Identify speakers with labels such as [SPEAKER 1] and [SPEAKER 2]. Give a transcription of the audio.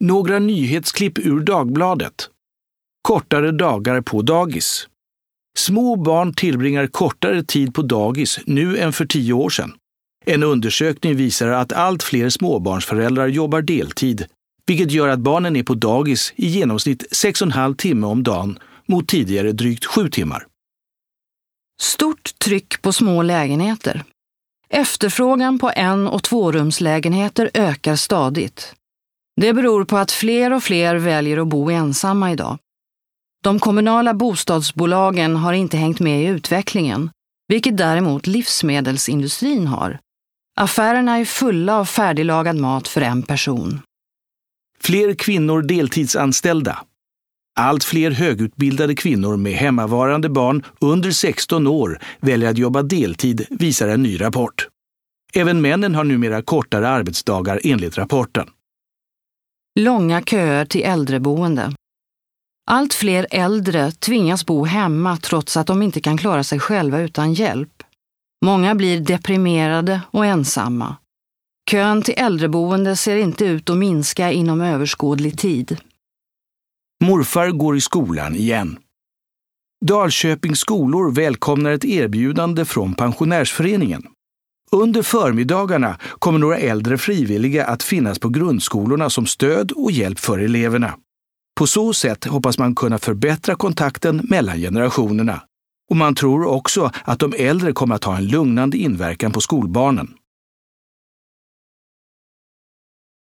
[SPEAKER 1] Några nyhetsklipp ur Dagbladet. Kortare dagar på dagis. Små barn tillbringar kortare tid på dagis nu än för 10 år sedan. En undersökning visar att allt fler småbarnsföräldrar jobbar deltid, vilket gör att barnen är på dagis i genomsnitt 6,5 timmar om dagen mot tidigare drygt 7 timmar.
[SPEAKER 2] Stort tryck på små lägenheter. Efterfrågan på 1- och 2-rumslägenheter ökar stadigt. Det beror på att fler och fler väljer att bo ensamma idag. De kommunala bostadsbolagen har inte hängt med i utvecklingen, vilket däremot livsmedelsindustrin har. Affärerna är fulla av färdiglagad mat för en person.
[SPEAKER 1] Fler kvinnor deltidsanställda. Allt fler högutbildade kvinnor med hemmavarande barn under 16 år väljer att jobba deltid, visar en ny rapport. Även männen har numera kortare arbetsdagar enligt rapporten.
[SPEAKER 2] Långa köer till äldreboende. Allt fler äldre tvingas bo hemma trots att de inte kan klara sig själva utan hjälp. Många blir deprimerade och ensamma. Kön till äldreboende ser inte ut att minska inom överskådlig tid.
[SPEAKER 1] Morfar går i skolan igen. Dalköpings skolor välkomnar ett erbjudande från pensionärsföreningen. Under förmiddagarna kommer några äldre frivilliga att finnas på grundskolorna som stöd och hjälp för eleverna. På så sätt hoppas man kunna förbättra kontakten mellan generationerna. Och man tror också att de äldre kommer att ha en lugnande inverkan på skolbarnen.